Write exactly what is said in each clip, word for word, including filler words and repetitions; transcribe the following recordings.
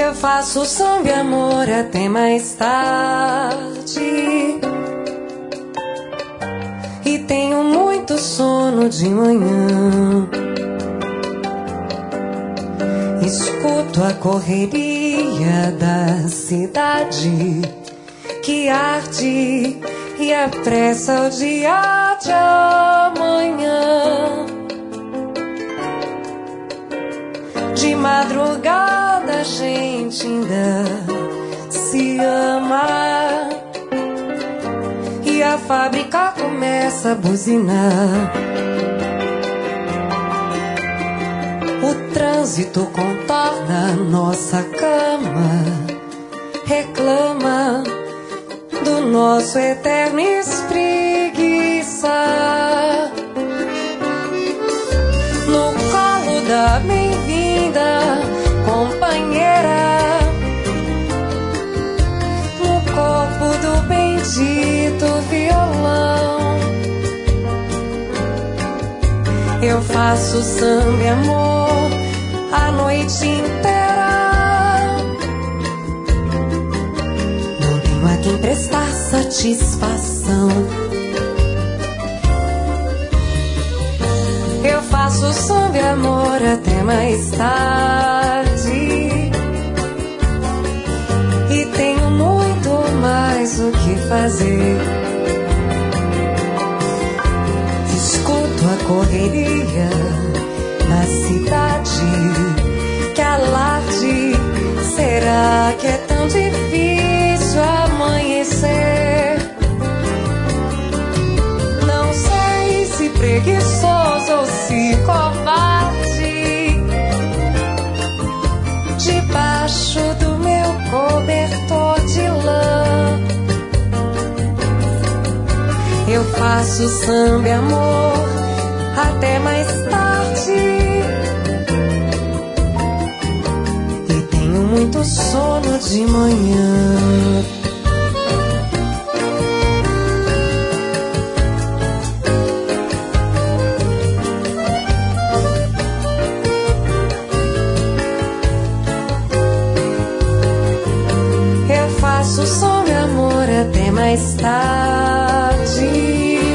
Eu faço samba e amor até mais tarde e tenho muito sono de manhã. Escuto a correria da cidade que arde e apressa o dia de amanhã. De madrugada a gente ainda se ama e a fábrica começa a buzinar. O trânsito contorna nossa cama, reclama do nosso eterno espreguiça. No colo da bem-vinda companheira, no corpo do bendito violão, eu faço samba e amor a noite inteira. Não tenho a quem prestar satisfação. Eu faço samba e amor até mais tarde e tenho muito mais o que fazer. Escuto a correria da cidade que alarde. Será que é tão difícil amanhecer? Não sei se preguiçoso ou se covarde. Debaixo do meu cobertor de lã eu faço samba e amor até mais tarde e tenho muito sono de manhã. Eu faço samba e amor até mais tarde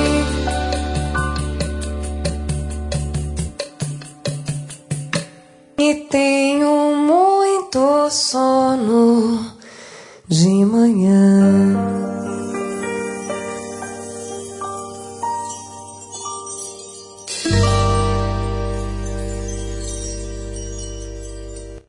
e tenho muito sono de manhã.